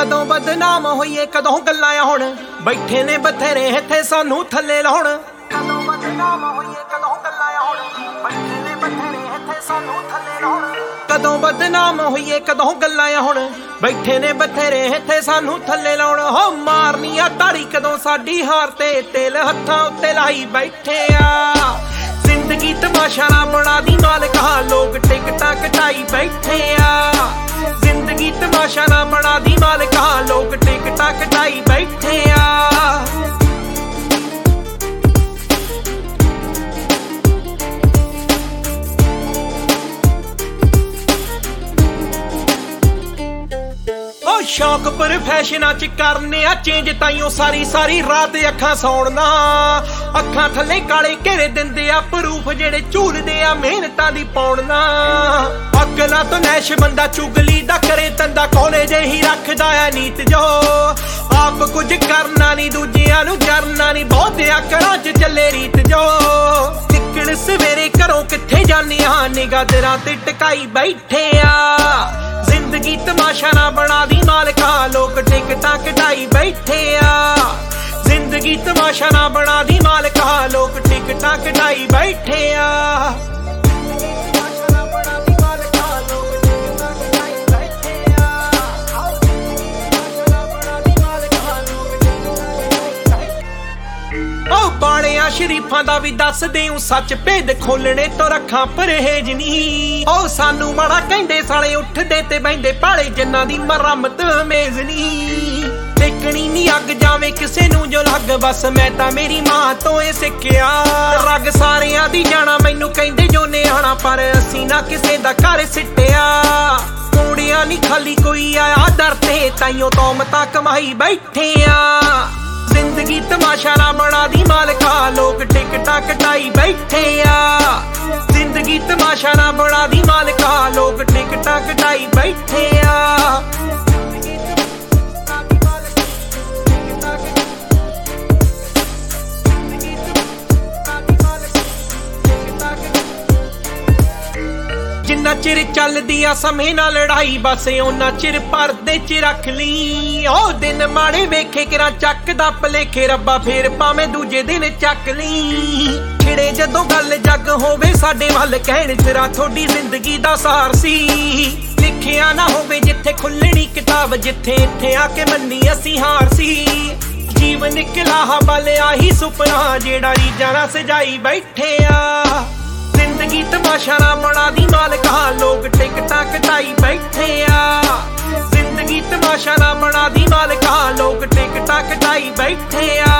कदों बदनाम होइए कदों गल्लां हुण बैठे ने बथेरे इत्थे सानू थल्ले लाउण। कदों बदनाम होइए कदों गल्लां हुण बैठे ने बथेरे इत्थे सानू थल्ले लाउण। कदों बदनाम होइए कदों गल्लां हुण बैठे ने बथेरे इत्थे सानू थल्ले लाउण। हो मारनी आ ताड़ी कदों साडी हार ते तेल हत्थां उत्ते लाई बैठे आ। जिंदगी तमाशा ना बना दी मालका लोग टिकटां कटाई बैठे आ। जिंदगी तमाशा ना बना दी मालका लोग टिकटां कटाई बैठे आ। शौक प्रोफैशनां च करने आ चेंज ताइयों सारी सारी रात अखां सौणना। अखां थल्ले काले घेरे दिंदे आ प्रूफ जेड़े झूलदे आ मेहनतां दी पौणना। अकलां तो नैश बंदा चुगली दा करे तंदा कॉलेज ही रखदा है नीत जो। आप कुछ करना नहीं दूजियां नूं जरना नहीं बहुतियां घरां च चले रीत जो। निकल सवेरे घरों कित्थे जाने आ निगाह दरां ते टकाई बैठे आ। जिंदगी तमाशा ना बना दी मालका लोग टिकटां कटाई बैठे आ। जिंदगी तमाशा ना बना दी मालका लोग टिकटां कटाई बैठे आ। बाणिया शरीफां दा भी दस देऊं सच भेद खोलने तो रखा परहेज नहीं। ओ सानू माड़ा कहंदे साले उठदे ते बहिंदे भाले जिन्ना दी मरम्मत मेज नहीं। देखनी नी अग जावे किसे नू जो लग बस मैं तां मेरी मां तो ए सिक्ख्या। रग सारियां दी जाना मैनू कहंदे जो निआणा पर असीं ना किसे दा घर सिट्टिया। कूड़ियां नी खाली कोई आया दर ते ताइयों तौमतां कमाई बैठे आ। जिंदगी तमाशा ना बना दी मालका लोग टिकटां कटाई बैठे आ। जिंदगी तमाशा ना बना दी मालका लोग टिकटां कटाई बैठे आ। जिन्ना चिर चलदी आ समय ना लड़ाई बस ओना चिर परदे च रख ली। ओ दिन माड़े वेखे किरां चकदा भलेखे रब्बा फेर भावें दूजे दिन चक ली। छिड़े जदों गल जग होवे साडे वल कहण तेरा थोड़ी जिंदगी दा सार सी। लिखिया ना होवे जिथे खुलणी किताब जिथे इत्थे आके मन्नी असीं हार सी। जीवन कलाहा बल आही सुपना जेड़ा रीजां ना सजाई बैठे आ। जिंदगी तमाशा ना बना दी मालका लोग टिकटां कटाई बैठे आ। जिंदगी तमाशा ना बना दी मालका लोग टिकटां कटाई बैठे आ।